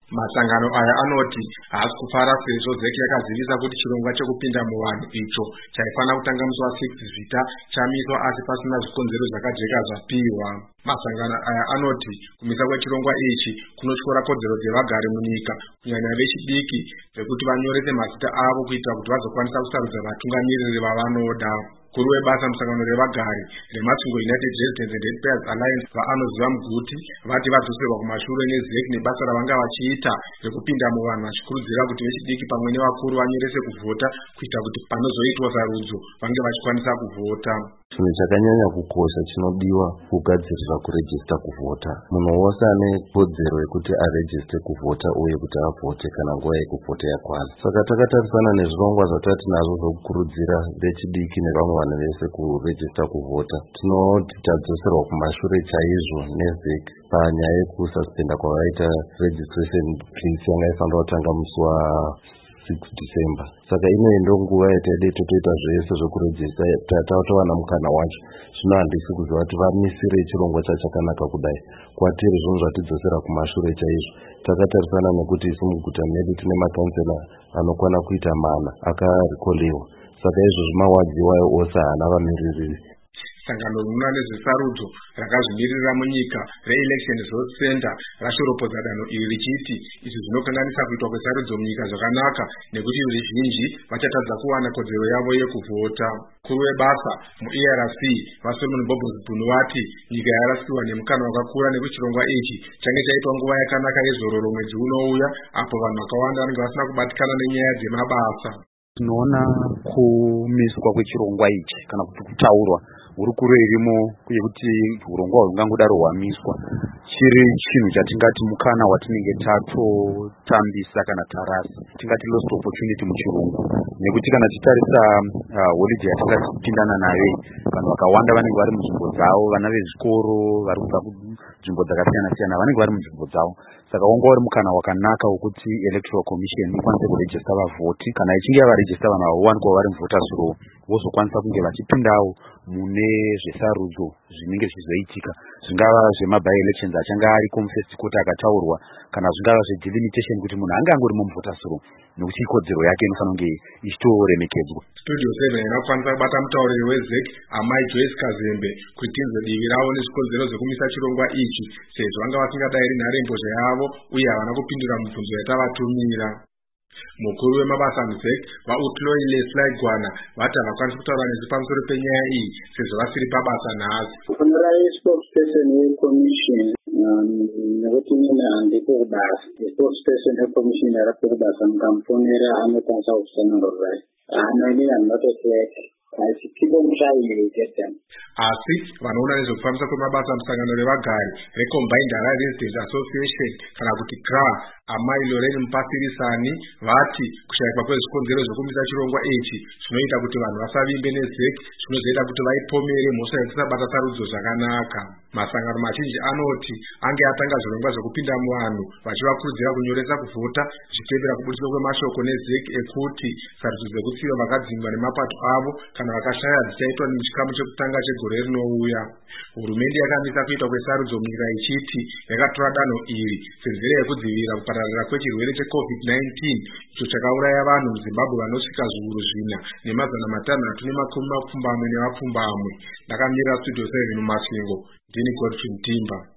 Masangano aya anoti haasi kufara sezvo ZEC yakazivisa kuti chirongwa chekupinda muvanhu icho chaifana kutanga musi wa6 Vhita chamiswa asi pasina zvikonzero zvakajeka zvapiwa. Masangano aya anoti kumisa kwechirongwa ichi kunotyora kodzero dzevagari munyika kunyanya vechidiki zvekuti vanyorese mazita avo kuitira kuti vazokwanisa kusarudza vatungamiriri vavanoda. Mukuru webasa musangano revagari rematsungo United Residents and Ratepayers Alliance vaanoziva Muguti vati vadzoserwa kumashure neZEC nebasa ravanga vachiita rekupinda muvanhu vachikurudzira kuti vechidiki pamwe nevakuru vanyorese kuvhota kuita kuti panozoitwa sarudzo vange vachikwanisa kuvhota. Chinhu chakanyanya kukosha chinodiwa kugadzirira kurejista kuvhota. Munhu wose ane kodzero yekuti arejiste kuvhota uye kuti avhote kana nguva yekuvhota yakwana. Saka takatarisana nezvirongwa zvatati nazvo zvokukurudzira vechidiki nevamwe vanhu vese kurejista kuvhota. Tinoti tadzoserwa kumashure chaizvo neZEC panyaya yekususpenda kwavaita registration fees yanga ifanira kutanga musi wa 6 December. Saka inoyi ndonguva yataide totoita zvese zvokurejista tatawana mukana wacho. Zvino handisi kuziva kuti vamisire chirongwa chachakanaka kudai. Kwatiri zvinhu zvatidzosera kumashure chaizvo. Takatarisana nekuti isu muguta medu tine makansela anokwana kuita mana akarekolewa. Saka izvozvo mawadzi iwayo ose haana vamiriri. Sangano rinoona nezvesarudzo rakazvimirira munyika reElection Results Center rashoropodza danho iri richiti izvi zvinokanganisa kuitwa kwesarudzo munyika zvakanaka nekuti ruzhinji vachatadza kuwana kodzero yavo yekuvhota. Mukuru webasa muERC vaSolomon Bobos Bunu vati nyika yarasiwa nemukana wakakura nekuti chirongwa ichi change chaitwa nguva yakanaka yezororo mwedzi unouya apo vanhu vakawanda vanenge vasina kubatikana nenyaya dzemabasa. Tinoona kumiswa kwechirongwa ichi kana kuti kutaurwa hurukuro irimo yekuti urongwa hungangodaro hwamiswa chiri chinhu chatingati mukana watinenge tatotambisa kana tarasa, tingati lost opportunity muchirungu, nekuti kana titarisa holiday yatinga tipindana nayo vanhu vakawanda vanenge vari munzvimbo dzavo, vana vezvikoro vari kubva kunzvimbo dzakasiyana siyana vanenge vari munzvimbo dzavo. Saka wanga uri mukana wakanaka wekuti electoral commission ikwanise kurejista vavhoti. Kana ichinge yavarejista vanhu avo wanikwa vari muvhoters roll vozokwanisa kunge vachipindawo mune zvesarudzo zvinenge zvizoitika, zvingava zvemaby elections achange ariko mufirst quarter akataurwa, kana zvingava zvedelimitation kuti munhu ange angorimo muvhoters roll, nekuti ikodzero yake inofanira kunge ichitoremekedzwa. Studio 7 inokwanisa kubata mutauriri weZEC Amai Joyce Kazembe kuti tinzwe divi ravo nezvikonzero zvekumisa chirongwa ichi sezvo vanga vasingadai nharembozha yavo uye havana kupindura mibvunzo yatavatumira. Mukuru wemabasa muZEC vaUtloyi Leslie Gwana vati havakwanisi kutaura nesu pamusoro penyaya iyi sezvo vasiri pabasa nhasi. Spokesperson weCommission nekuti nini handiko kubasa. Spokesperson weCommission yarapo kubasa mukamufonera anokwanisa kusanangurira. Inini I'm not a threat. People try to get them. Asi vanoona nezvekufambisa kwemabasa musangano revagari reCombined Residents Association kana kuti CRA Amai Lorraine Mpasirisani vati kushaikwa kwezvikonzero zvekumisa chirongwa ichi zvinoita kuti vanhu vasavimbe neZEC, zvinozoita kuti vaipomere mhosva yekusabata sarudzo zvakanaka. Masangano mazhinji anoti ange atanga zvirongwa zvekupinda muvanhu vachivakurudzira kunyoresa kuvhota zvichitevera kubudiswa kwemashoko neZEC ekuti sarudzo dzekutsiva vakadzingwa nemapato avo kana vakashaya dzichaitwa muchikamu chekutanga chegore rinouya. Hurumende yakamisa kuitwa kwesarudzo munyika ichiti yakatora danho iri senzira yekudzivirira kupararira kwechirwere cheCovid-19 icho chakauraya vanhu muZimbabwe vanosvika zviuru 4,520 nevapfumbamwe. Ndakamirira Studio 7 muMasvingo, ndini Godfrey Mtimba.